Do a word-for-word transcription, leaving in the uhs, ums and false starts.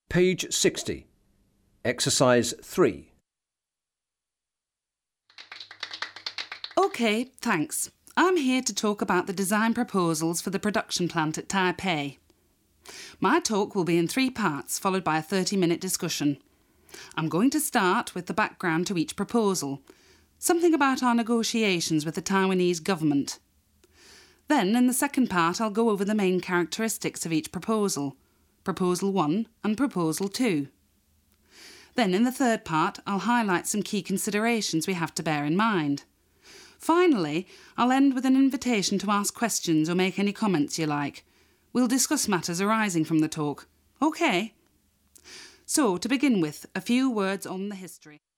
Page sixty. Exercise three. OK, thanks. I'm here to talk about the design proposals for the production plant at Taipei. My talk will be in three parts, followed by a thirty-minute discussion. I'm going to start with the background to each proposal, something about our negotiations with the Taiwanese government. Then, in the second part, I'll go over the main characteristics of each proposal, Proposal one and Proposal two. Then, in the third part, I'll highlight some key considerations we have to bear in mind. Finally, I'll end with an invitation to ask questions or make any comments you like. We'll discuss matters arising from the talk. OK? So, to begin with, a few words on the history.